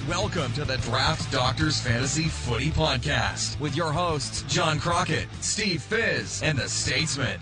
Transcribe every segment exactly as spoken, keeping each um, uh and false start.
Welcome to the Draft Doctors Fantasy Footy Podcast with your hosts, John Crockett, Steve Fizz, and the Statesman.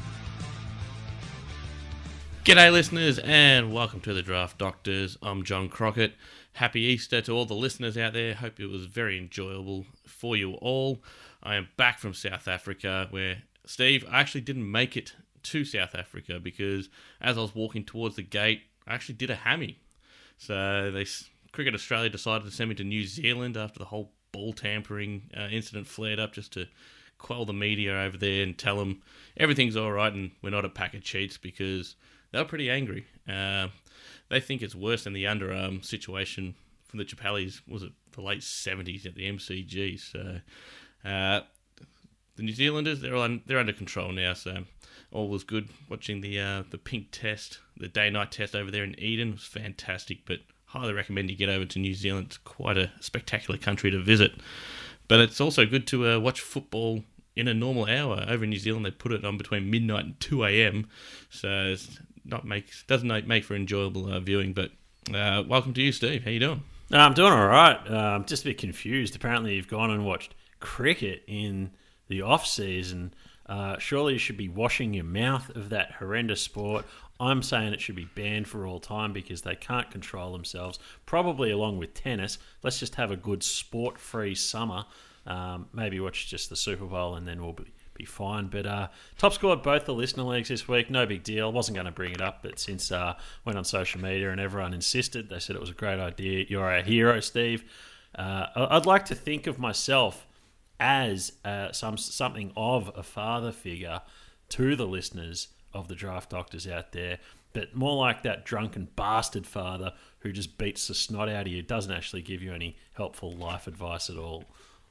G'day listeners and welcome to the Draft Doctors. I'm John Crockett. Happy Easter to all the listeners out there. Hope it was very enjoyable for you all. I am back from South Africa where, Steve, I actually didn't make it to South Africa because as I was walking towards the gate, I actually did a hammy. So they, Cricket Australia decided to send me to New Zealand after the whole ball tampering uh, incident flared up, just to quell the media over there and tell them everything's all right and we're not a pack of cheats, because they were pretty angry. Uh, they think it's worse than the underarm situation from the Chappellis, was it the late seventies at the M C G. So uh, the New Zealanders, they're on, they're under control now, so all was good. Watching the uh, the pink test, the day-night test over there in Eden was fantastic, but highly recommend you get over to New Zealand. It's quite a spectacular country to visit. But it's also good to uh, watch football in a normal hour. Over in New Zealand, they put it on between midnight and two a.m. So it's not make doesn't make for enjoyable uh, viewing. But uh, welcome to you, Steve. How you doing? No, I'm doing all right. Uh, I'm just a bit confused. Apparently, you've gone and watched cricket in the off-season. Uh, surely you should be washing your mouth of that horrendous sport. I'm saying it should be banned for all time because they can't control themselves, probably along with tennis. Let's just have a good sport-free summer. Um, maybe watch just the Super Bowl and then we'll be, be fine. But uh, top scored both the listener leagues this week. No big deal. I wasn't going to bring it up, but since I uh, went on social media and everyone insisted, they said it was a great idea. You're our hero, Steve. Uh, I'd like to think of myself as uh, some something of a father figure to the listeners of the Draft Doctors out there, but more like that drunken bastard father who just beats the snot out of you, doesn't actually give you any helpful life advice at all.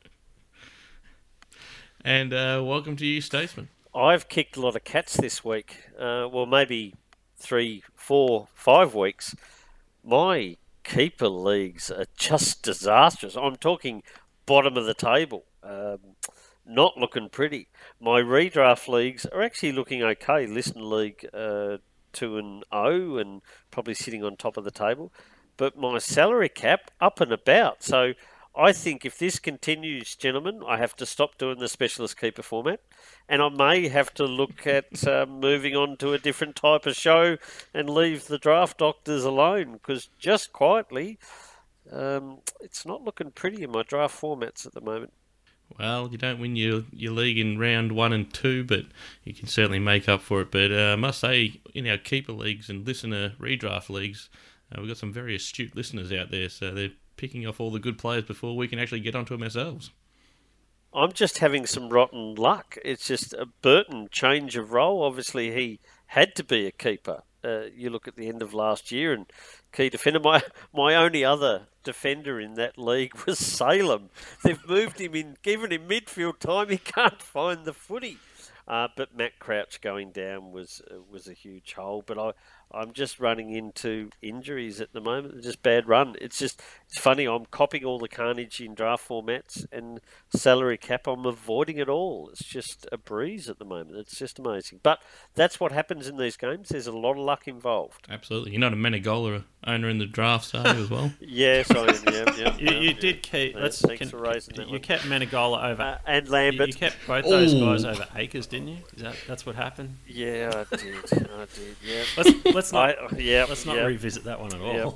And uh, welcome to you, Statesman. I've kicked a lot of cats this week. Uh, well, maybe three, four, five weeks. My keeper leagues are just disastrous. I'm talking bottom of the table. Um, not looking pretty. My redraft leagues are actually looking okay. Listen League uh, two and oh and probably sitting on top of the table. But my salary cap up and about. So I think if this continues, gentlemen, I have to stop doing the specialist keeper format, and I may have to look at uh, moving on to a different type of show and leave the Draft Doctors alone, because just quietly, um, it's not looking pretty in my draft formats at the moment. Well, you don't win your, your league in round one and two, but you can certainly make up for it. But uh, I must say, in our keeper leagues and listener redraft leagues, uh, we've got some very astute listeners out there, so they're picking off all the good players before we can actually get onto them ourselves. I'm just having some rotten luck. It's just a Burton change of role. Obviously, he had to be a keeper. Uh, you look at the end of last year and key defender. My my only other defender in that league was Salem. They've moved him in, given him midfield time. He can't find the footy. Uh, but Matt Crouch going down was uh, was a huge hole. But I I'm just running into injuries at the moment. Just bad run. It's just it's funny. I'm copying all the carnage in draft formats, and salary cap, I'm avoiding it all. It's just a breeze at the moment. It's just amazing. But that's what happens in these games. There's a lot of luck involved. Absolutely. You're not a Menegola owner in the drafts, are you, as well? Yes, I am. Yeah, yeah, You, yeah, you yeah. did keep. Yeah, Let's, thanks can, for raising that You one. kept Menegola over Uh, and You, Lambert. you kept both those Ooh. guys over Akers, didn't you? Is that that's what happened? Yeah, I did. I did. Yeah. Let's let's not I, yeah. let's not yeah. revisit that one at all.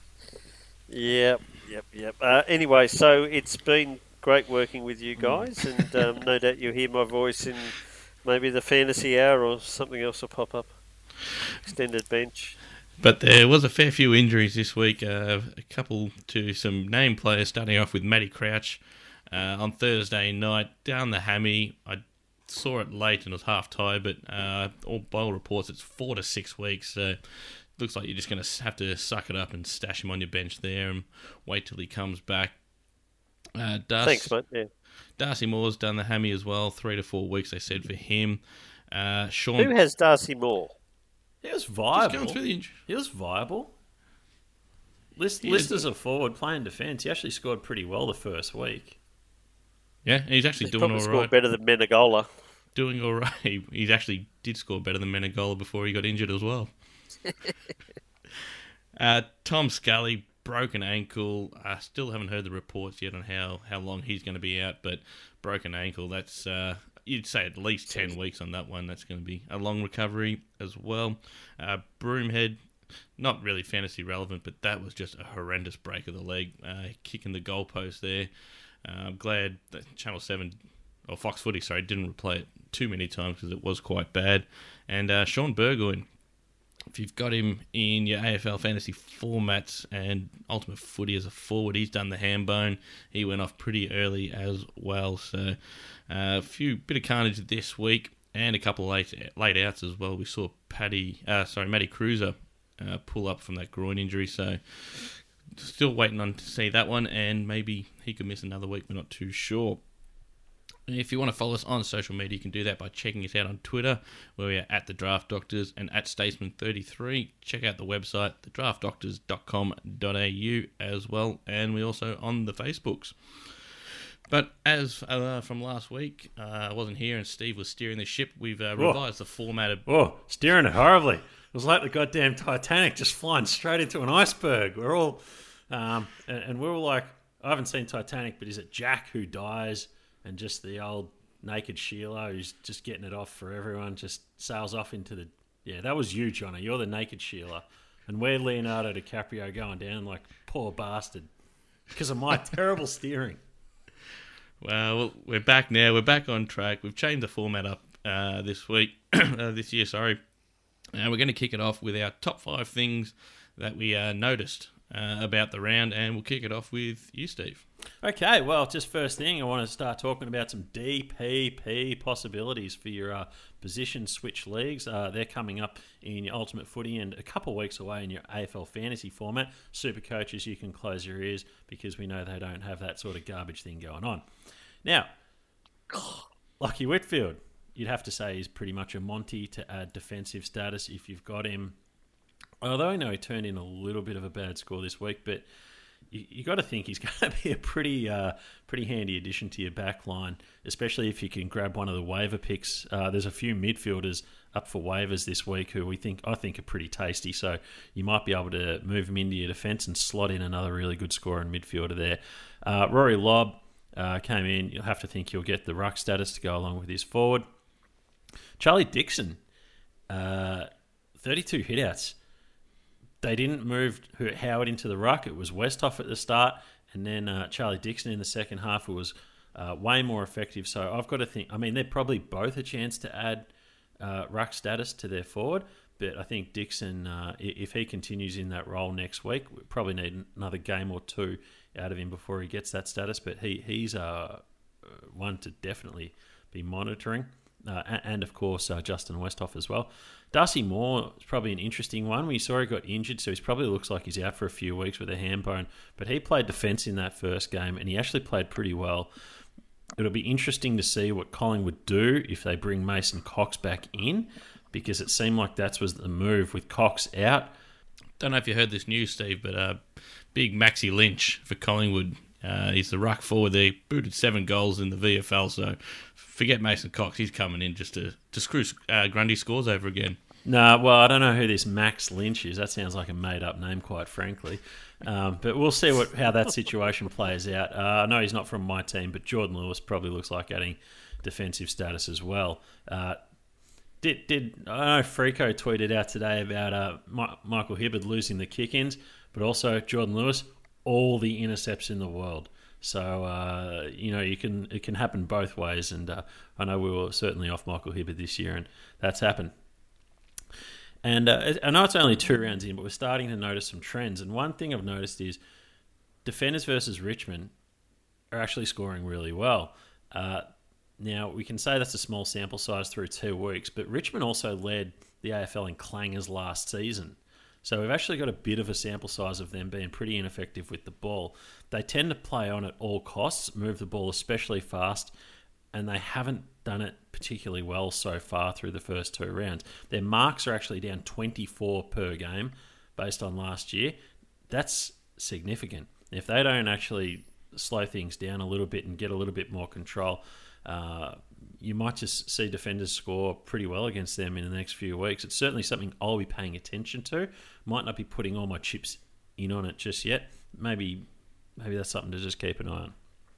Yep, yep, yep. Uh, anyway, so it's been great working with you guys, and um, no doubt you'll hear my voice in maybe the fantasy hour or something else will pop up. Extended bench. But there was a fair few injuries this week. Uh, a couple to some name players, starting off with Matty Crouch uh, on Thursday night down the hammy. I saw it late and it was half tired, but uh, all by all reports it's four to six weeks. So looks like you're just going to have to suck it up and stash him on your bench there and wait till he comes back. Uh, Darcy, Thanks, mate. Yeah. Darcy Moore's done the hammy as well. Three to four weeks, they said, for him. Uh, Sean, Who has Darcy Moore? He was just viable. going through the injury. He was viable. List, He List is- as a forward playing defence. He actually scored pretty well the first week. Yeah, and he's actually He's doing probably all scored right. better than Menegola. Doing all right. He he's actually did score better than Menegola before he got injured as well. uh, Tom Scully broken ankle. I still haven't heard the reports yet on how, how long he's going to be out, but broken ankle, that's uh, you'd say at least ten weeks on that one. That's going to be a long recovery as well. Uh, Broomhead, not really fantasy relevant, but that was just a horrendous break of the leg, uh, kicking the goalpost there. Uh, I'm glad that Channel seven, or Fox Footy, sorry, didn't replay it too many times because it was quite bad. And uh, Sean Burgoyne, if you've got him in your A F L fantasy formats and Ultimate Footy as a forward, he's done the ham bone. He went off pretty early as well. So uh, a few bit of carnage this week and a couple of late late outs as well. We saw Paddy, uh, sorry, Matty Cruiser uh, pull up from that groin injury. So still waiting on to see that one, and maybe he could miss another week. We're not too sure. If you want to follow us on social media, you can do that by checking us out on Twitter, where we are at The Draft Doctors and at Statesman thirty-three. Check out the website, the draft doctors dot com dot a u as well, and we're also on the Facebooks. But as uh, from last week, uh, I wasn't here and Steve was steering the ship. We've uh, revised the format of... Oh, steering it horribly. It was like the goddamn Titanic just flying straight into an iceberg. We're all... Um, and, and we're all like, I haven't seen Titanic, but is it Jack who dies... And just the old naked Sheila who's just getting it off for everyone, just sails off into the... Yeah, that was you, Johnny. You're the naked Sheila. And we're Leonardo DiCaprio going down like, poor bastard, because of my terrible steering. Well, we're back now. We're back on track. We've changed the format up uh, this week, uh, this year, sorry. And we're going to kick it off with our top five things that we uh, noticed uh, about the round. And we'll kick it off with you, Steve. Okay, well, just first thing, I want to start talking about some D P P possibilities for your uh, position switch leagues. Uh, they're coming up in your Ultimate Footy and a couple of weeks away in your A F L Fantasy format. Super coaches, you can close your ears because we know they don't have that sort of garbage thing going on. Now, Lachie Whitfield, you'd have to say he's pretty much a Monty to add defensive status if you've got him. Although I know he turned in a little bit of a bad score this week, but... You, you got to think he's going to be a pretty uh, pretty handy addition to your back line, especially if you can grab one of the waiver picks. Uh, there's a few midfielders up for waivers this week who we think I think are pretty tasty, so you might be able to move them into your defence and slot in another really good scorer and midfielder there. Uh, Rory Lobb uh, came in. You'll have to think he'll get the ruck status to go along with his forward. Charlie Dixon, uh, thirty-two hitouts. They didn't move Howard into the ruck. It was Westhoff at the start, and then uh, Charlie Dixon in the second half, who was uh, way more effective. So I've got to think, I mean, they're probably both a chance to add uh, ruck status to their forward, but I think Dixon, uh, if he continues in that role next week, we probably need another game or two out of him before he gets that status, but he he's uh, one to definitely be monitoring. Uh, and, and, of course, uh, Justin Westhoff as well. Darcy Moore is probably an interesting one. We saw he got injured, so he probably looks like he's out for a few weeks with a ham bone. But he played defence in that first game, and he actually played pretty well. It'll be interesting to see what Collingwood do if they bring Mason Cox back in, because it seemed like that was the move with Cox out. Don't know if you heard this news, Steve, but uh, big Maxi Lynch for Collingwood. Uh, he's the ruck forward. They booted seven goals in the V F L, so forget Mason Cox. He's coming in just to, to screw uh, Grundy's scores over again. No, well, I don't know who this Max Lynch is. That sounds like a made-up name, quite frankly. Um, but we'll see what how that situation plays out. Uh, I know he's not from my team, but Jordan Lewis probably looks like adding defensive status as well. Uh, did did I know Freako tweeted out today about uh, My, Michael Hibberd losing the kick-ins, but also Jordan Lewis, all the intercepts in the world. So, uh, you know, you can it can happen both ways. And uh, I know we were certainly off Michael Hibberd this year, and that's happened. And uh, I know it's only two rounds in, but we're starting to notice some trends. And one thing I've noticed is defenders versus Richmond are actually scoring really well. Uh, now, we can say that's a small sample size through two weeks, but Richmond also led the A F L in clangers last season. So we've actually got a bit of a sample size of them being pretty ineffective with the ball. They tend to play on at all costs, move the ball especially fast, and they haven't done it particularly well so far through the first two rounds. Their marks are actually down twenty-four per game based on last year. That's significant. If they don't actually slow things down a little bit and get a little bit more control, uh, you might just see defenders score pretty well against them in the next few weeks. It's certainly something I'll be paying attention to. Might not be putting all my chips in on it just yet. maybe maybe that's something to just keep an eye on.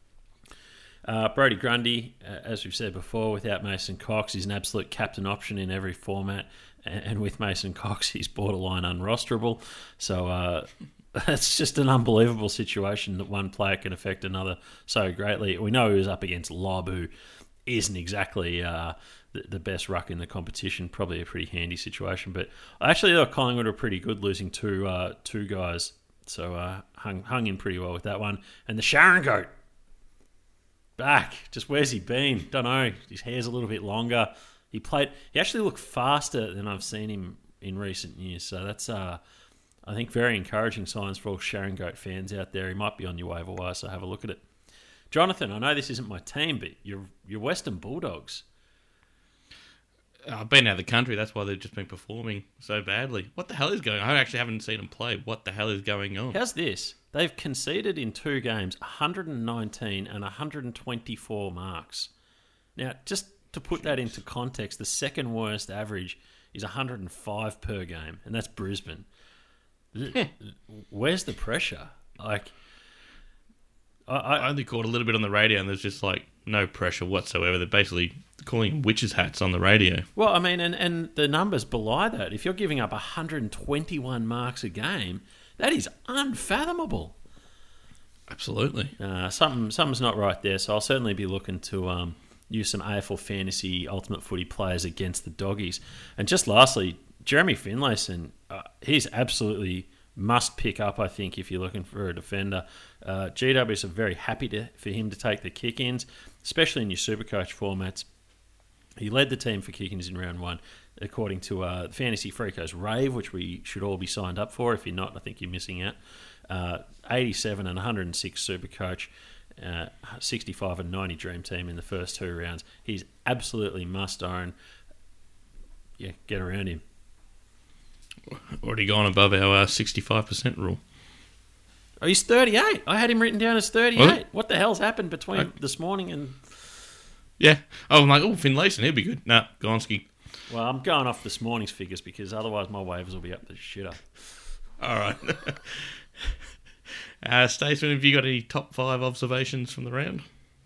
Uh, Brodie Grundy, uh, as we've said before, without Mason Cox, he's an absolute captain option in every format. And, and with Mason Cox, he's borderline unrosterable. So uh, it's just an unbelievable situation that one player can affect another so greatly. We know he was up against Lob, who isn't exactly uh, the, the best ruck in the competition. Probably a pretty handy situation. But I actually thought Collingwood were pretty good losing two uh, two guys. So uh, hung, hung in pretty well with that one. And the Sharon Goat. Back. Just where's he been? Don't know. His hair's a little bit longer. He played. He actually looked faster than I've seen him in recent years. So that's, uh, I think, very encouraging signs for all Sharon Goat fans out there. He might be on your waiver wire, so have a look at it. Jonathan, I know this isn't my team, but your your Western Bulldogs. I've been out of the country. That's why they've just been performing so badly. What the hell is going on? I actually haven't seen them play. What the hell is going on? How's this? They've conceded in two games one hundred nineteen and one hundred twenty-four marks. Now, just to put that into context, the second worst average is one hundred five per game, and that's Brisbane. Where's the pressure? Like, I, I, I only caught a little bit on the radio, and there's just like no pressure whatsoever. They're basically calling witches' hats on the radio. Well, I mean, and, and the numbers belie that. If you're giving up one hundred twenty-one marks a game, that is unfathomable. Absolutely. Uh, something something's not right there, so I'll certainly be looking to um, use some A F L Fantasy Ultimate Footy players against the Doggies. And just lastly, Jeremy Finlayson, uh, he's absolutely must pick up, I think, if you're looking for a defender. Uh, G Ws are very happy to, for him to take the kick-ins, especially in your Supercoach formats. He led the team for kick-ins in round one, according to uh, Fantasy Freakos Rave, which we should all be signed up for. If you're not, I think you're missing out. Uh, eighty-seven and one hundred six Supercoach, uh, sixty-five and ninety Dream Team in the first two rounds. He's absolutely must own. Yeah, get around him. Already gone above our uh, sixty-five percent rule. Oh, he's thirty-eight. I had him written down as thirty-eight. What, what the hell's happened between I... this morning and... Yeah. Oh, I'm like, oh, Finlayson, he'll be good. Nah, Gonski. Well, I'm going off this morning's figures because otherwise my waivers will be up the shitter. All right. uh, Statesman, have you got any top five observations from the round?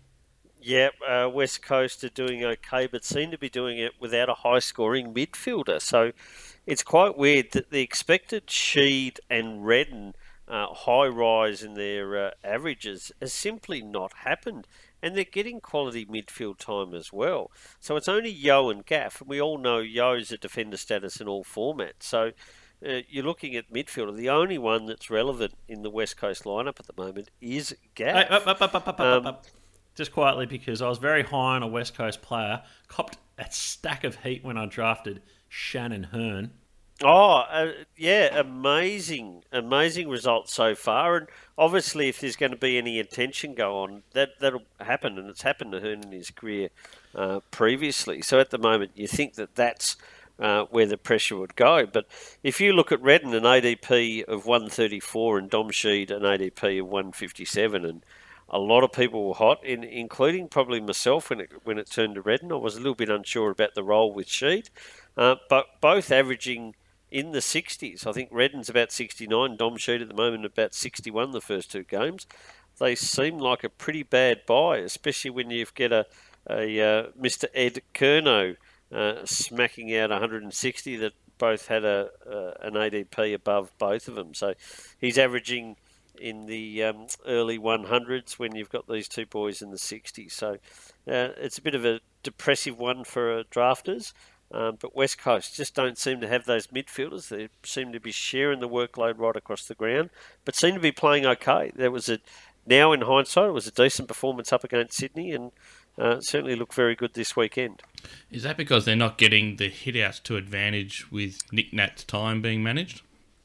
Yep, uh, West Coast are doing okay, but seem to be doing it without a high-scoring midfielder. So it's quite weird that the expected Sheed and Redden uh, high rise in their uh, averages has simply not happened. And they're getting quality midfield time as well. So it's only Yo and Gaff, and we all know Yo's a defender status in all formats. So uh, you're looking at midfielder. The only one that's relevant in the West Coast lineup at the moment is Gaff. Hey, up, up, up, up, up, um, up, up. Just quietly, because I was very high on a West Coast player, copped a stack of heat when I drafted Shannon Hearn. Oh, uh, yeah, amazing, amazing results so far. And obviously, if there's going to be any attention go on, that, that'll happen. And it's happened to Hearn in his career uh, previously. So at the moment, you think that that's uh, where the pressure would go. But if you look at Redden, an A D P of one thirty-four, and Dom Sheed, an A D P of one fifty-seven, and a lot of people were hot, in, including probably myself when it when it turned to Redden. I was a little bit unsure about the role with Sheed. Uh, but both averaging in the sixties. I think Redden's about sixty-nine, Dom Sheed at the moment about sixty-one the first two games. They seem like a pretty bad buy, especially when you get a, a uh, Mister Ed Curnow uh, smacking out one hundred sixty that both had a uh, an A D P above both of them. So he's averaging in the um, early hundreds when you've got these two boys in the sixties. So uh, it's a bit of a depressive one for uh, drafters. Um, but West Coast just don't seem to have those midfielders. They seem to be sharing the workload right across the ground, but seem to be playing okay. There was a now in hindsight, it was a decent performance up against Sydney, and uh, certainly looked very good this weekend. Is that because they're not getting the hit-outs to advantage with Nick Nat's time being managed?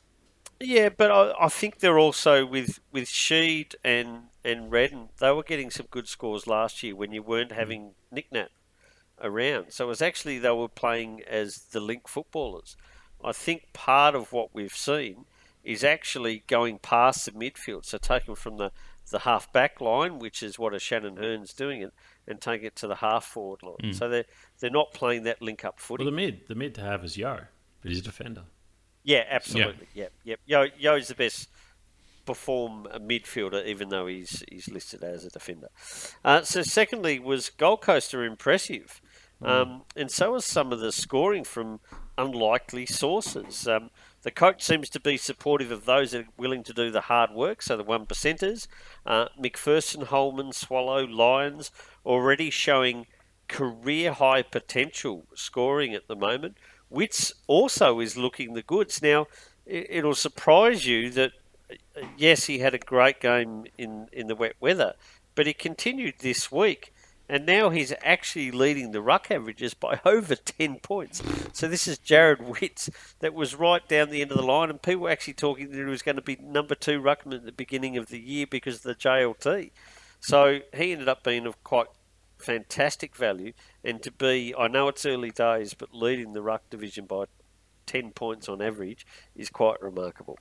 Yeah, but I, I think they're also with with Sheed and and Redden. They were getting some good scores last year when you weren't having Nick Nat around. So it was actually they were playing as the link footballers. I think part of what we've seen is actually going past the midfield, so taking from the, the half back line, which is what a Shannon Hearn's doing it, and taking it to the half forward line. Mm. So they're they're not playing that link up footy. Well, the mid the mid to have is Yo, but he's a defender. Yeah, absolutely. Yeah. Yep. Yep. Yo Yo's the best perform a midfielder, even though he's he's listed as a defender. Uh, so secondly was Gold Coast are impressive. Um, and so is some of the scoring from unlikely sources. Um, the coach seems to be supportive of those that are willing to do the hard work, so the one percenters. Uh, McPherson, Holman, Swallow, Lions already showing career high potential scoring at the moment. Wits also is looking the goods. Now, it, it'll surprise you that, yes, he had a great game in, in the wet weather, but he continued this week. And now he's actually leading the ruck averages by over ten points. So this is Jared Witts that was right down the end of the line, and people were actually talking that he was going to be number two ruckman at the beginning of the year because of the J L T. So he ended up being of quite fantastic value, and to be, I know it's early days, but leading the ruck division by ten points on average is quite remarkable.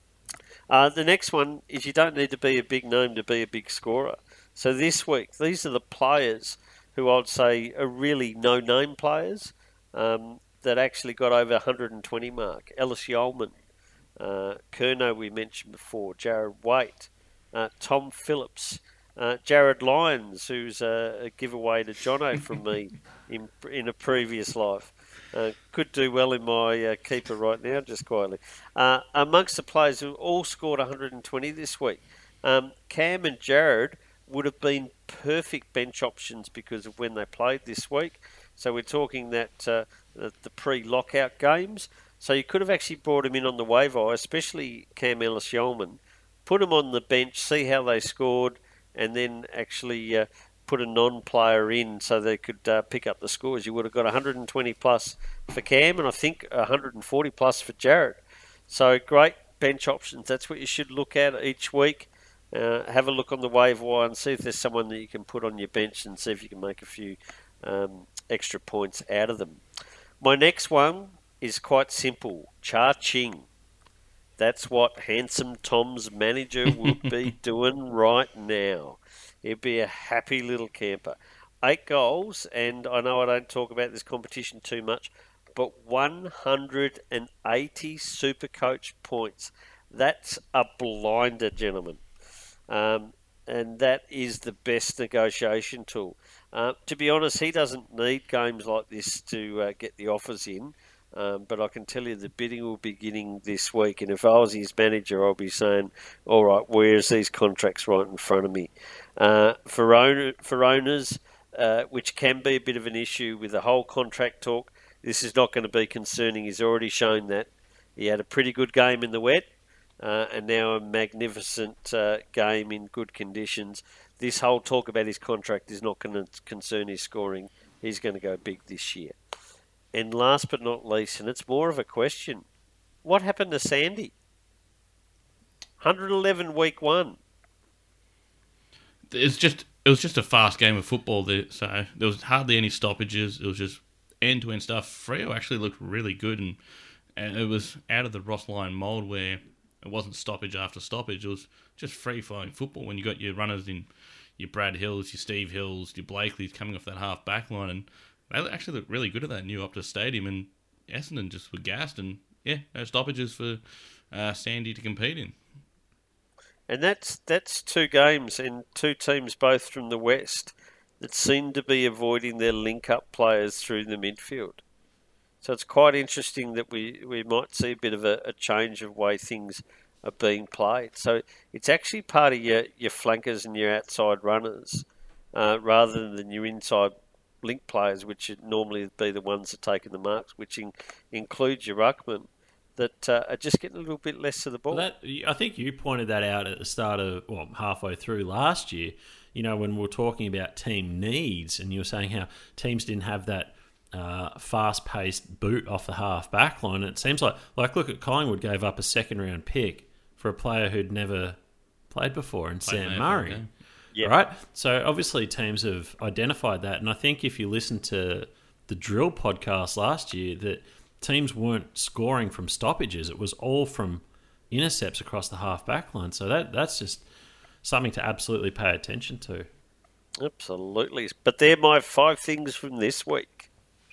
Uh, the next one is you don't need to be a big name to be a big scorer. So this week, these are the players who I'd say are really no-name players um, that actually got over one hundred twenty mark. Ellis Yeoman, uh, Curnow we mentioned before, Jared Waite, uh, Tom Phillips, uh, Jared Lyons, who's a, a giveaway to Jono from me in in a previous life. Uh, could do well in my uh, keeper right now, just quietly. Uh, amongst the players who all scored one hundred twenty this week, um, Cam and Jared would have been perfect bench options because of when they played this week. So we're talking that uh, the, the pre-lockout games. So you could have actually brought him in on the waiver, especially Cam Ellis-Yeoman, put him on the bench, see how they scored, and then actually uh, put a non-player in so they could uh, pick up the scores. You would have got one hundred twenty plus for Cam, and I think one hundred forty plus for Jared. So great bench options. That's what you should look at each week. Uh, have a look on the waiver wire and see if there's someone that you can put on your bench and see if you can make a few um, extra points out of them. My next one is quite simple. Cha Ching. That's what Handsome Tom's manager will be doing right now. He'll be a happy little camper. Eight goals, and I know I don't talk about this competition too much, but one hundred eighty Supercoach points. That's a blinder, gentlemen. Um, and that is the best negotiation tool. Uh, to be honest, he doesn't need games like this to uh, get the offers in, um, but I can tell you the bidding will be beginning this week, and if I was his manager, I'll be saying, all right, where's these contracts right in front of me? Uh, for, owner, for owners, uh, which can be a bit of an issue with the whole contract talk, this is not going to be concerning. He's already shown that. He had a pretty good game in the wet. Uh, and now a magnificent uh, game in good conditions. This whole talk about his contract is not going to concern his scoring. He's going to go big this year. And last but not least, and it's more of a question, what happened to Sandy? one hundred eleven week one. It's just it was just a fast game of football. There, so there was hardly any stoppages. It was just end-to-end stuff. Freo actually looked really good, and, and it was out of the Ross Lyon mould where it wasn't stoppage after stoppage. It was just free-flowing football when you got your runners in your Brad Hills, your Steve Hills, your Blakeleys coming off that half-back line. And they actually looked really good at that new Optus Stadium. And Essendon just were gassed. And, yeah, no stoppages for uh, Sandy to compete in. And that's that's two games and two teams both from the West that seem to be avoiding their link-up players through the midfield. So it's quite interesting that we, we might see a bit of a, a change of way things are being played. So it's actually part of your, your flankers and your outside runners uh, rather than your inside link players, which would normally be the ones that are taking the marks, which in, includes your ruckman, that uh, are just getting a little bit less of the ball. Well, that, I think you pointed that out at the start of, well, halfway through last year, you know, when we were talking about team needs, and you were saying how teams didn't have that Uh, fast-paced boot off the half-back line. It seems like, like, look at Collingwood gave up a second-round pick for a player who'd never played before in Played Sam in Murray. A F L, yeah. Right? So obviously teams have identified that, and I think if you listen to the Drill podcast last year, that teams weren't scoring from stoppages. It was all from intercepts across the half-back line. So that that's just something to absolutely pay attention to. Absolutely. But they're my five things from this week.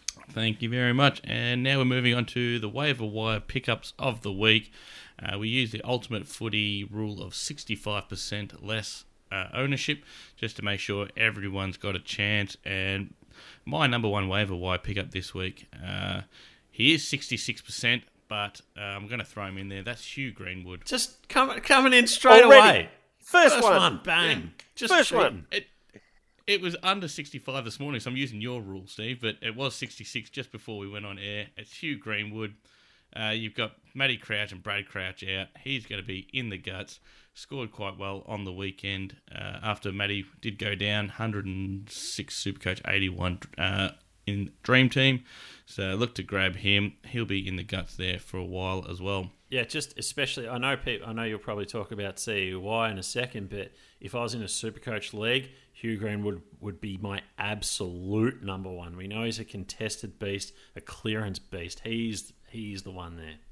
Thank you very much. And now we're moving on to the waiver wire pickups of the week. Uh, we use the ultimate footy rule of sixty-five percent less uh, ownership just to make sure everyone's got a chance. And my number one waiver wire pickup this week, uh, he is sixty-six percent, but uh, I'm going to throw him in there. That's Hugh Greenwood. Just come, coming in straight Already. away. First, First one. one, bang. Yeah. Just First cheating. one. It, it was under sixty-five this morning, so I'm using your rule, Steve, but it was sixty-six just before we went on air. It's Hugh Greenwood. Uh, you've got Matty Crouch and Brad Crouch out. He's going to be in the guts. Scored quite well on the weekend uh, after Matty did go down. one hundred six Supercoach, eighty-one uh, in Dream Team. So look to grab him. He'll be in the guts there for a while as well. Yeah, just especially, I know people, I know you'll probably talk about C U Y in a second, but if I was in a Supercoach league, Hugh Greenwood would be my absolute number one. We know he's a contested beast, a clearance beast. He's he's the one there.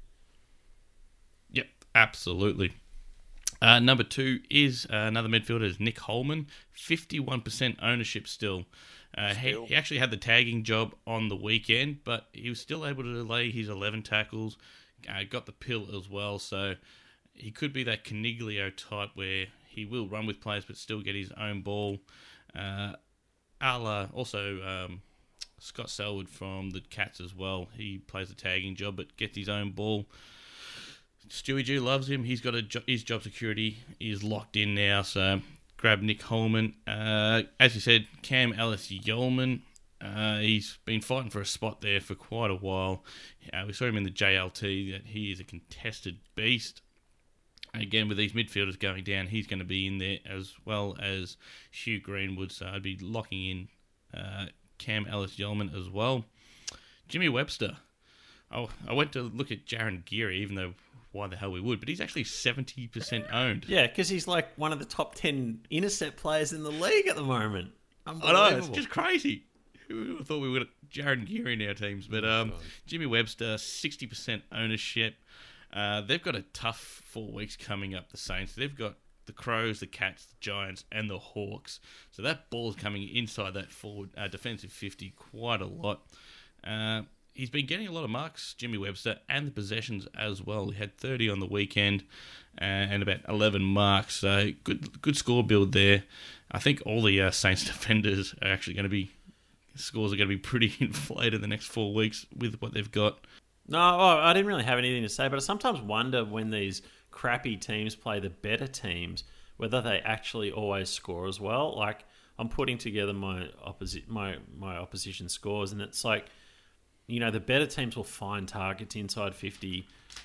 Yep, absolutely. Uh, number two is uh, another midfielder, is Nick Holman, fifty-one percent ownership still. Uh, he, Still. he actually had the tagging job on the weekend, but he was still able to lay his eleven tackles, uh, got the pill as well, so he could be that Caniglio type where he will run with players but still get his own ball. Uh, a la also um, Scott Selwood from the Cats as well. He plays the tagging job but gets his own ball. Stewie G loves him. He's got a jo- his job security is locked in now, so grab Nick Holman. Uh, as you said, Cam Ellis-Yolman. Uh, he's been fighting for a spot there for quite a while. Uh, we saw him in the J L T, that he is a contested beast. Again, with these midfielders going down, he's going to be in there as well as Hugh Greenwood, so I'd be locking in uh, Cam Ellis-Yolman as well. Jimmy Webster. Oh, I went to look at Jaron Geary, even though why the hell we would, but he's actually seventy percent owned. Yeah, because he's like one of the top ten intercept players in the league at the moment. I know, Unbelievable. it's just crazy. Who thought we would have Jaron Geary in our teams? But um, Jimmy Webster, sixty percent ownership. Uh, they've got a tough four weeks coming up, the Saints. They've got the Crows, the Cats, the Giants, and the Hawks. So that ball's coming inside that forward uh, defensive fifty quite a lot. Uh, he's been getting a lot of marks, Jimmy Webster, and the possessions as well. He had thirty on the weekend uh, and about eleven marks. So good good score build there. I think all the uh, Saints defenders are actually going to be, scores are going to be pretty inflated the next four weeks with what they've got. No, oh, I didn't really have anything to say, but I sometimes wonder when these crappy teams play the better teams, whether they actually always score as well. Like, I'm putting together my opposi- my my opposition scores, and it's like, you know, the better teams will find targets inside fifty,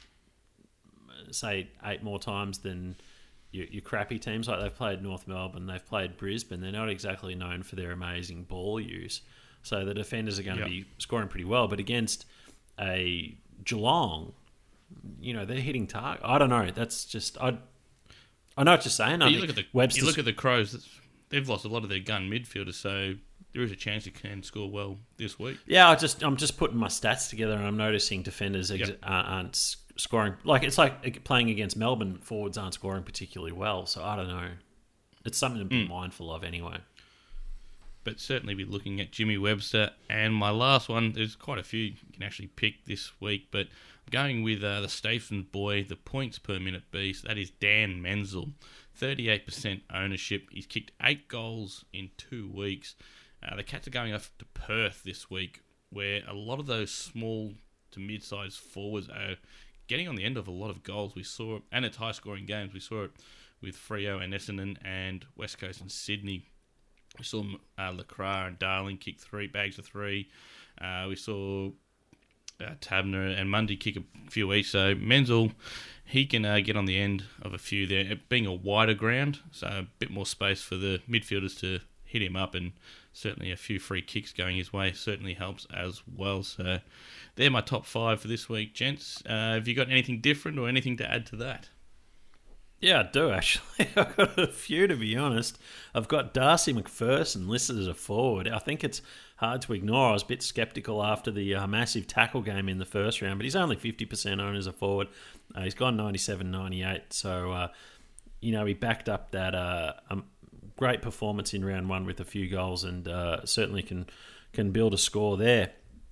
say, eight more times than your, your crappy teams. Like, they've played North Melbourne, they've played Brisbane. They're not exactly known for their amazing ball use. So the defenders are going to Yep. be scoring pretty well. But against a Geelong, you know, they're hitting target. I don't know. That's just... I I know what you're saying. I you think look at the Webster's- you look at the Crows. They've lost a lot of their gun midfielders, so there is a chance they can score well this week. Yeah, I just I'm just putting my stats together, and I'm noticing defenders ex- Yep. aren't, aren't s- scoring. Like, it's like playing against Melbourne, forwards aren't scoring particularly well. So I don't know. It's something to be Mm. mindful of anyway. But certainly be looking at Jimmy Webster. And my last one, there's quite a few you can actually pick this week, but I'm going with uh, the Statham boy, the points per minute beast. That is Dan Menzel. thirty-eight percent ownership. He's kicked eight goals in two weeks. Uh, the Cats are going off to Perth this week, where a lot of those small to mid-sized forwards are getting on the end of a lot of goals. We saw it, and it's high-scoring games. We saw it with Freo and Essendon and West Coast and Sydney. We saw uh, Lacroix and Darling kick three bags of three. Uh, we saw uh, Tabner and Mundy kick a few each. So Menzel, he can uh, get on the end of a few there. It being a wider ground, so a bit more space for the midfielders to hit him up, and certainly a few free kicks going his way certainly helps as well. So they're my top five for this week, gents. Uh, have you got anything different or anything to add to that? Yeah, I do, actually. I've got a few, to be honest. I've got Darcy McPherson listed as a forward. I think it's hard to ignore. I was a bit sceptical after the uh, massive tackle game in the first round, but he's only fifty percent owned as a forward. Uh, he's gone ninety-seven ninety-eight, so, uh, you know, he backed up that uh, um, great performance in round one with a few goals, and uh, certainly can, can build a score there.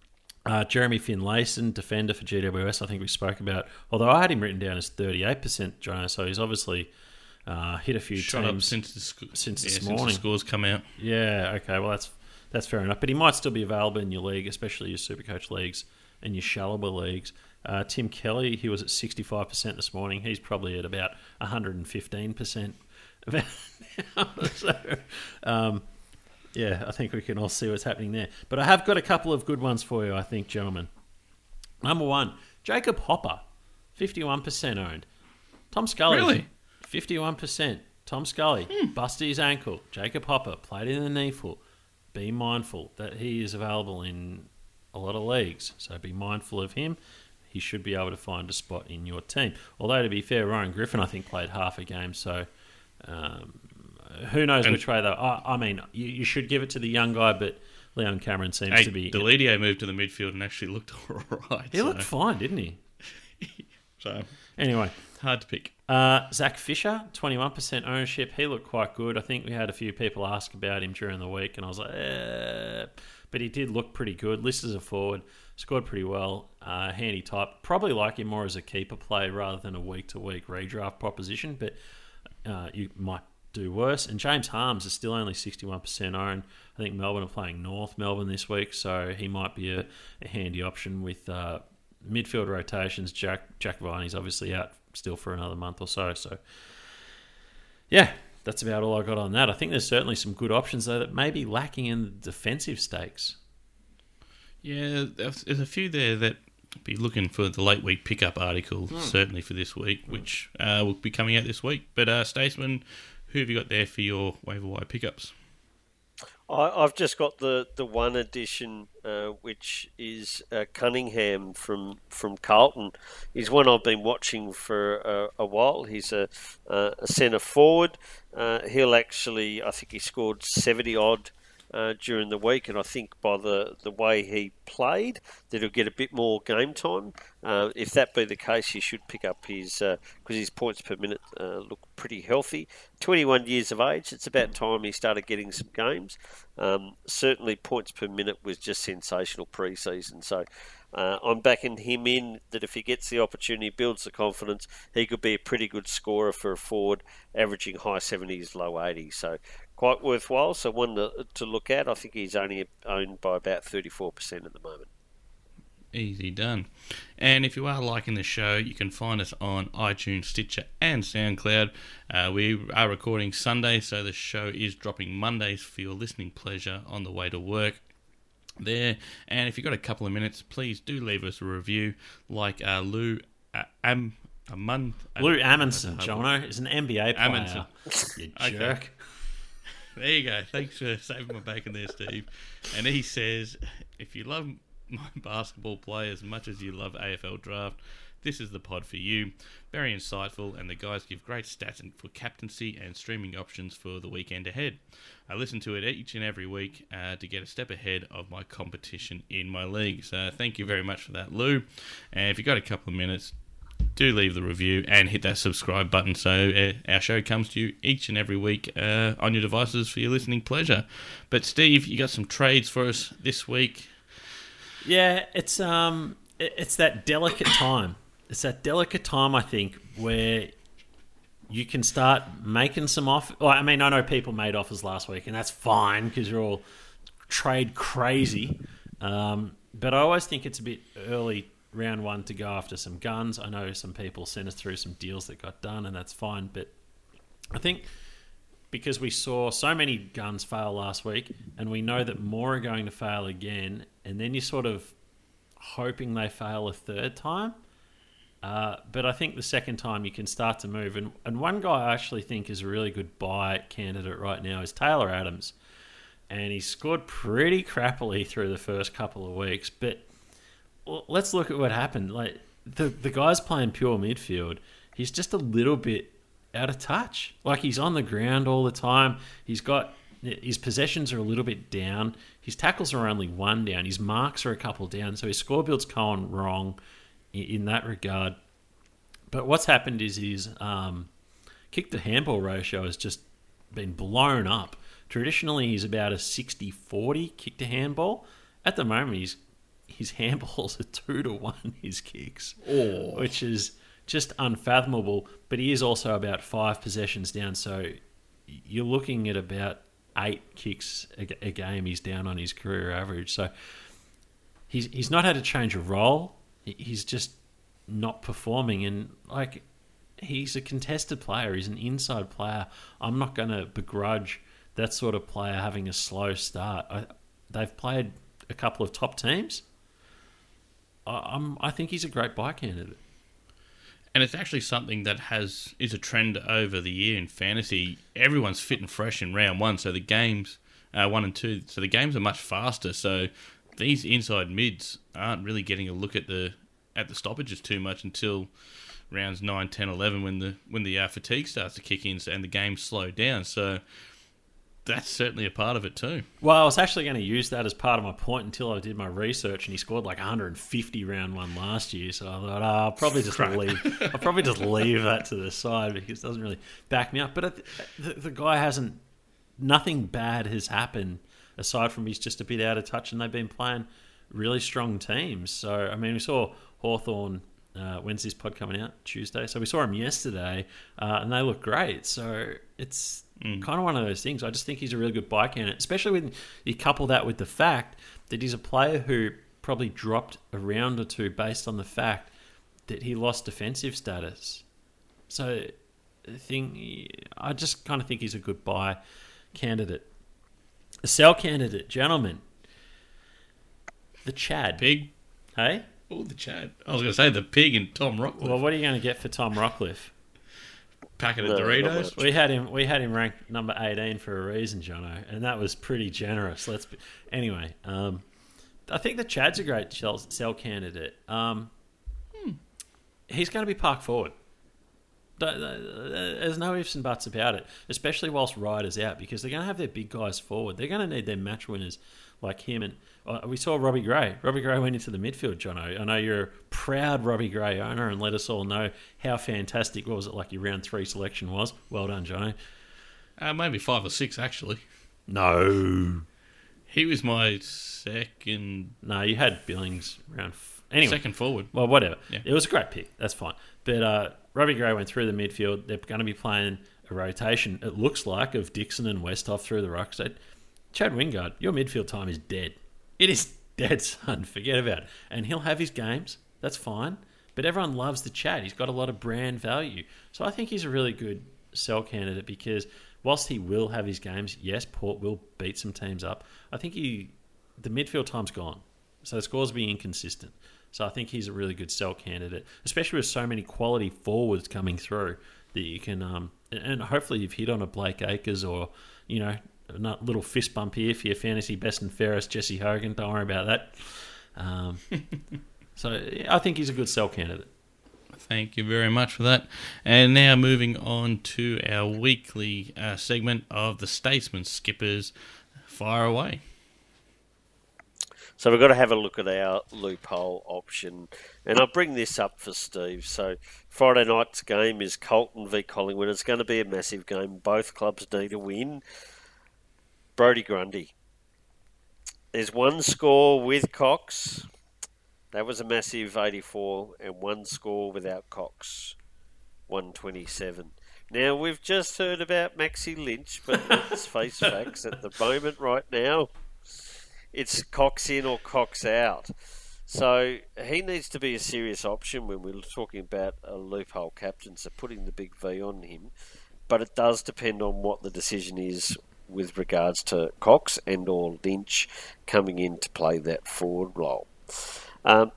Uh, Jeremy Finlayson, defender for G W S, I think we spoke about. Although I had him written down as thirty-eight percent, Jono, so he's obviously uh, hit a few Shot teams up since the, sc- since yeah, this since morning. the scores come out. Yeah, okay, well, that's that's fair enough. But he might still be available in your league, especially your Supercoach leagues and your Shallower leagues. Uh, Tim Kelly, he was at sixty-five percent this morning. He's probably at about one hundred fifteen percent. so, um, yeah, I think we can all see what's happening there. But I have got a couple of good ones for you, I think, gentlemen. Number one, Jacob Hopper, fifty-one percent owned. Tom Scully, Really? fifty-one percent. Tom Scully, Hmm. busted his ankle. Jacob Hopper, played in the knee full. Be mindful that he is available in a lot of leagues, so be mindful of him. He should be able to find a spot in your team. Although, to be fair, Ryan Griffin, I think, played half a game, so um, who knows And- which way, though. I, I mean, you, you should give it to the young guy, but Leon Cameron seems Hey, to be... Delidio moved to the midfield and actually looked all right. He so, looked fine, didn't he? so Anyway, hard to pick. uh, Zach Fisher, twenty-one percent ownership. He looked quite good. I think we had a few people ask about him during the week, and I was like, eh. But he did look pretty good. Listed as a forward, scored pretty well. Uh, handy type. Probably like him more as a keeper play rather than a week-to-week redraft proposition, but uh, you might do worse. And James Harms is still only sixty-one percent owned. I think Melbourne are playing North Melbourne this week, so he might be a, a handy option with uh, midfield rotations. Jack Jack Viney's obviously out still for another month or so. So, yeah, that's about all I got on that. I think there's certainly some good options, though, that may be lacking in the defensive stakes. Yeah, there's there's a few there that be looking for the late week pickup article, certainly for this week, which uh, will be coming out this week. But uh, Statesman, who have you got there for your waiver wire pickups? I, I've just got the, the one edition, uh, which is uh, Cunningham from, from Carlton. He's one I've been watching for a, a while. He's a, a, a centre forward. Uh, he'll actually, I think he scored seventy odd uh, during the week, and I think by the, the way he played, that he'll get a bit more game time. Uh, if that be the case, he should pick up his, because uh, his points per minute uh, look pretty healthy. twenty-one years of age, it's about time he started getting some games. Um, certainly points per minute was just sensational pre-season, so uh, I'm backing him in that if he gets the opportunity, builds the confidence, he could be a pretty good scorer for a forward, averaging high seventies, low eighties, so quite worthwhile. So one to, to look at. I think he's only owned by about thirty-four percent at the moment. Easy done. And if you are liking the show, you can find us on iTunes, Stitcher, and SoundCloud. Uh, we are recording Sunday, so the show is dropping Mondays for your listening pleasure on the way to work there. And if you've got a couple of minutes, please do leave us a review like uh, Lou uh, Am... Amund, Lou Amundsen, Jono, is an N B A player. Amundsen. You Okay. jerk. There you go. Thanks for saving my bacon there, Steve. And he says, if you love my basketball play as much as you love A F L draft, this is the pod for you. Very insightful, and the guys give great stats for captaincy and streaming options for the weekend ahead. I listen to it each and every week uh, to get a step ahead of my competition in my league. So thank you very much for that, Lou. And if you've got a couple of minutes, do leave the review and hit that subscribe button so uh, our show comes to you each and every week uh, on your devices for your listening pleasure. But Steve, you got some trades for us this week. Yeah, it's um, it- it's that delicate time. It's that delicate time, I think, where you can start making some off. Well, I mean, I know people made offers last week, and that's fine because you're all trade crazy. Um, but I always think it's a bit early, round one, to go after some guns. I know some people sent us through some deals that got done, and that's fine. But I think because we saw so many guns fail last week, and we know that more are going to fail again, and then you're sort of hoping they fail a third time. Uh, but I think the second time you can start to move. And, and one guy I actually think is a really good buy candidate right now is Taylor Adams. And he scored pretty crappily through the first couple of weeks. But well, let's look at what happened. Like the, the guy's playing pure midfield. He's just a little bit out of touch. Like he's on the ground all the time. He's got... His possessions are a little bit down. His tackles are only one down. His marks are a couple down. So his score build's going wrong in that regard. But what's happened is his um, kick to handball ratio has just been blown up. Traditionally, he's about a sixty forty kick to handball. At the moment, he's his handballs are two to one his kicks, Oh. which is just unfathomable. But he is also about five possessions down, so you're looking at about eight kicks a, a game he's down on his career average. So he's he's not had to change a role. He's just not performing, and like he's a contested player. He's an inside player. I'm not going to begrudge that sort of player having a slow start. I, they've played a couple of top teams. I, I'm I think he's a great buy candidate. And it's actually something that has is a trend over the year in fantasy. Everyone's fit and fresh in round one, so the games uh, one and two, so the games are much faster. So these inside mids aren't really getting a look at the at the stoppages too much until rounds nine, ten, eleven, when the when the uh, fatigue starts to kick in and the games slow down. So that's certainly a part of it too. Well, I was actually going to use that as part of my point until I did my research, and he scored like one hundred fifty round one last year. So I thought, oh, I'll probably just Crap. leave. I'll probably just leave that to the side because it doesn't really back me up. But it, the, the guy hasn't. Nothing bad has happened aside from he's just a bit out of touch, and they've been playing really strong teams. So I mean, we saw Hawthorn. Uh, when's this pod coming out? Tuesday. So we saw him yesterday, uh, and they look great. So it's mm. kind of one of those things. I just think he's a really good buy candidate, especially when you couple that with the fact that he's a player who probably dropped a round or two based on the fact that he lost defensive status. So the thing, I just kind of think he's a good buy candidate. A sell candidate, gentlemen. The Chad. Pig. Hey? Oh, the Chad. I was going to say the pig and Tom Rockcliffe. Well, what are you going to get for Tom Rockcliffe? Packet of No, Doritos. We had him. We had him ranked number eighteen for a reason, Jono, and that was pretty generous. Let's be, anyway. Um, I think the Chad's a great sell, sell candidate. Um, hmm. He's going to be parked forward. There's no ifs and buts about it, especially whilst Ryder's out, because they're going to have their big guys forward. They're going to need their match winners like him. And uh, we saw Robbie Gray. Robbie Gray went into the midfield, Jono. I know you're a proud Robbie Gray owner, and let us all know how fantastic, what was it, like your round three selection was. Well done, Jono. Uh, maybe five or six, actually. No. He was my second... No, you had Billings round... F- anyway. Second forward. Well, whatever. Yeah. It was a great pick. That's fine. But uh, Robbie Gray went through the midfield. They're going to be playing a rotation, it looks like, of Dixon and Westhoff through the ruck. So, Chad Wingard, your midfield time is dead. It is dead, son. Forget about it. And he'll have his games. That's fine. But everyone loves the Chad. He's got a lot of brand value. So I think he's a really good sell candidate because whilst he will have his games, yes, Port will beat some teams up. I think he the midfield time's gone. So the scores will be inconsistent. So I think he's a really good sell candidate, especially with so many quality forwards coming through that you can, um, and hopefully you've hit on a Blake Acres or, you know, a little fist bump here for your fantasy best and fairest, Jesse Hogan. Don't worry about that. Um, so yeah, I think he's a good sell candidate. Thank you very much for that. And now moving on to our weekly uh, segment of the Statesman Skippers. Fire away. So we've got to have a look at our loophole option. And I'll bring this up for Steve. So Friday night's game is Colton v Collingwood. It's going to be a massive game. Both clubs need a win. Brodie Grundy. There's one score with Cox. That was a massive eighty-four, and one score without Cox, one twenty-seven. Now, we've just heard about Maxi Lynch, but let's face facts. At the moment right now, it's Cox in or Cox out. So he needs to be a serious option when we're talking about a loophole captain, so putting the big V on him. But it does depend on what the decision is with regards to Cox and or Lynch coming in to play that forward role. Um,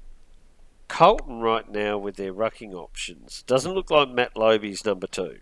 Colton right now with their rucking options doesn't look like Matt Loeby's number two.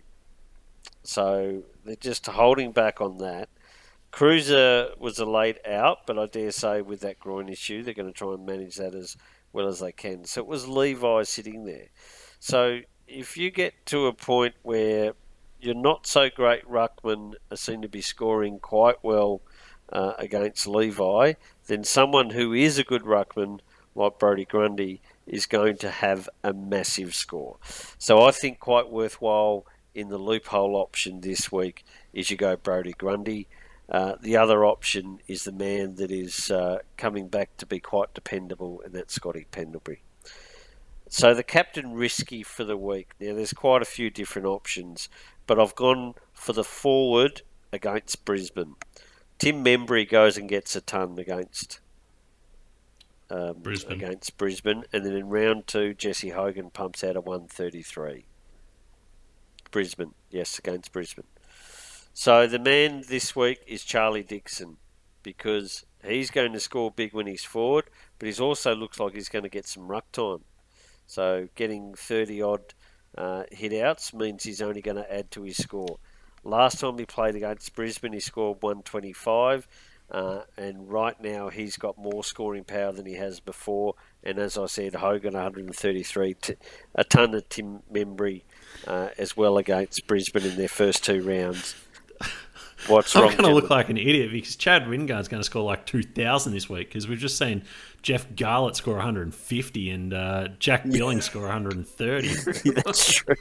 So they're just holding back on that. Cruiser was a late out, but I dare say with that groin issue, they're going to try and manage that as well as they can. So it was Levi sitting there. So if you get to a point where you're not so great ruckmen seem to be scoring quite well uh, against Levi, then someone who is a good ruckman like Brodie Grundy is going to have a massive score. So I think quite worthwhile in the loophole option this week is you go Brodie Grundy. Uh, the other option is the man that is uh, coming back to be quite dependable, and that's Scotty Pendlebury. So the captain risky for the week. Now, there's quite a few different options, but I've gone for the forward against Brisbane. Tim Membry goes and gets a ton against um, Brisbane. against Brisbane, and then in round two, Jesse Hogan pumps out a one thirty-three. Brisbane, yes, against Brisbane. So the man this week is Charlie Dixon, because he's going to score big when he's forward, but he also looks like he's going to get some ruck time. So getting thirty-odd uh, hit-outs means he's only going to add to his score. Last time he played against Brisbane, he scored one twenty-five, uh, and right now he's got more scoring power than he has before. And as I said, Hogan one thirty-three, t- a ton of Tim Membry uh, as well against Brisbane in their first two rounds. What's I'm wrong? going to gentlemen? look like an idiot because Chad Wingard's going to score like two thousand this week because we've just seen Jeff Garlett score one hundred fifty and uh, Jack Billings score one hundred thirty. That's true.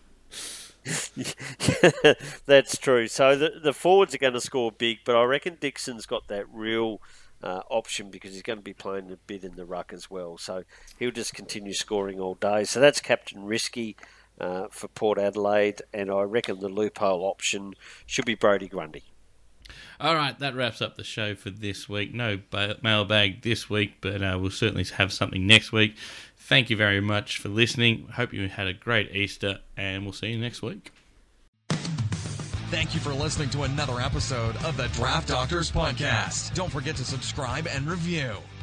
That's true. So the, the forwards are going to score big, but I reckon Dixon's got that real uh, option because he's going to be playing a bit in the ruck as well. So he'll just continue scoring all day. So that's Captain Risky uh, for Port Adelaide, and I reckon the loophole option should be Brodie Grundy. All right, that wraps up the show for this week. No ba- mailbag this week, but uh, we'll certainly have something next week. Thank you very much for listening. Hope you had a great Easter, and we'll see you next week. Thank you for listening to another episode of the Draft Doctors Podcast. Don't forget to subscribe and review.